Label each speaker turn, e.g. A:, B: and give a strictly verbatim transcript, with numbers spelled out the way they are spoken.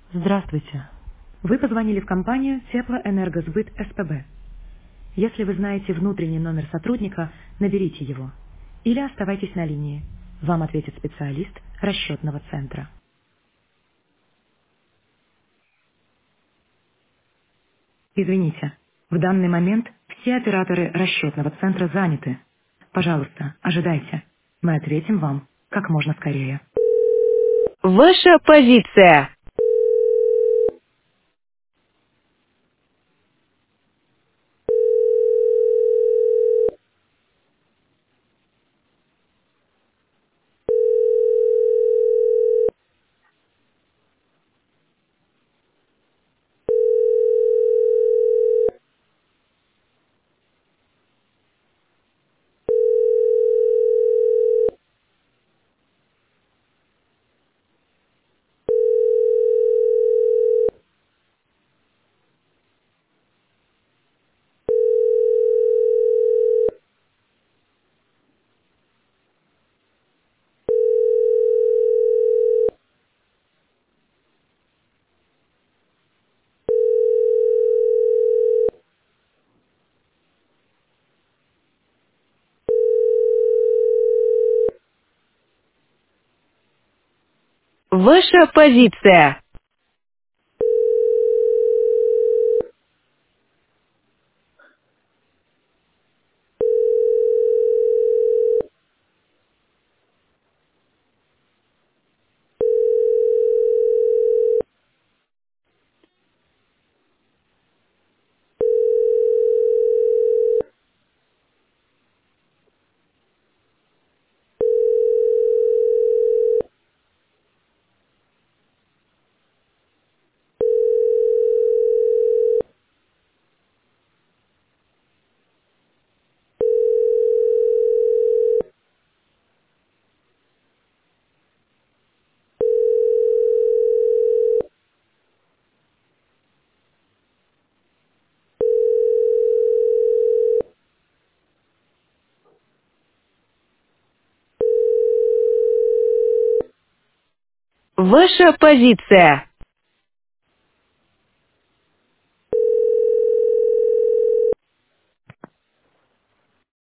A: Здравствуйте. Вы позвонили в компанию Теплоэнергосбыт СПБ. Если вы знаете внутренний номер сотрудника, наберите его. Или оставайтесь на линии. Вам ответит специалист расчетного центра. Извините, в данный момент все операторы расчетного центра заняты. Пожалуйста, ожидайте. Мы ответим вам как можно скорее. Ваша позиция. Ваша позиция. Ваша позиция.